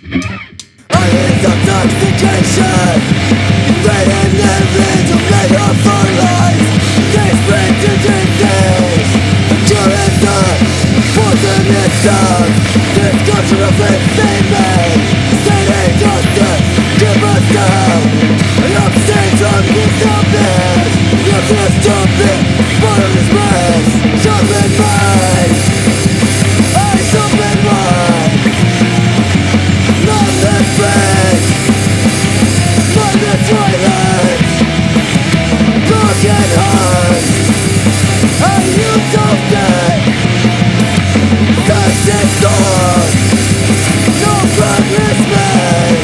I need intoxication, invading every domain of our lives. Desperate to disease, the cure is not poison itself. This culture of entertainment, stating justice, keep us down. I abstain from this abyss, useless to be bottomless mess. Sharpen mind, eyes open wide. None is free, none is violent. Broken hearts, a utopia. Search is gone, no progress made.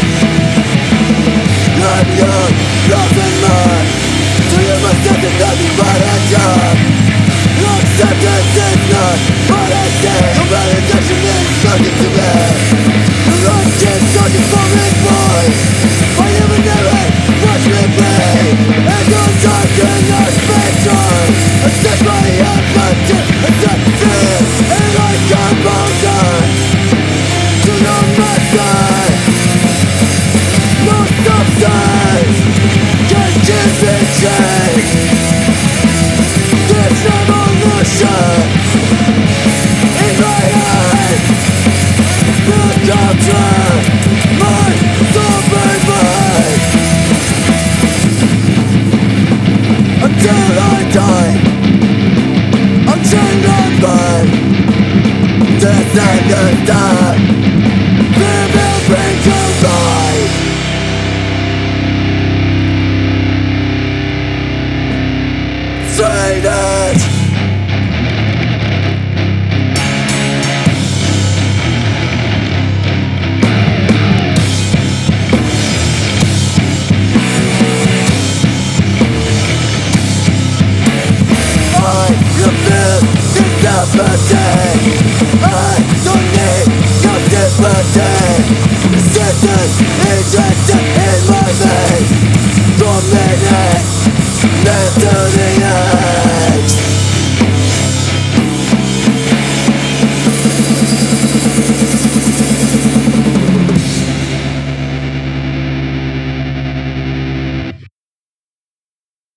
I'm young, lost in mind. To you myself is nothing but a job. Acceptance is not what I say. No validation means nothing to me. The road keeps searching for its voice. I even never watch me play. And don't darken our spectrum. I set my empathy and set fear. And I come on to no mercy. No substance can keep me chained. This revolution in my head, the doctrine, my sober mind. Until I die, I'm chained on mine. This anger's done, fear will bring to life. Say that I feel this apathy. I don't need your sympathy. Resistance injected in my veins, tormented, led to the end.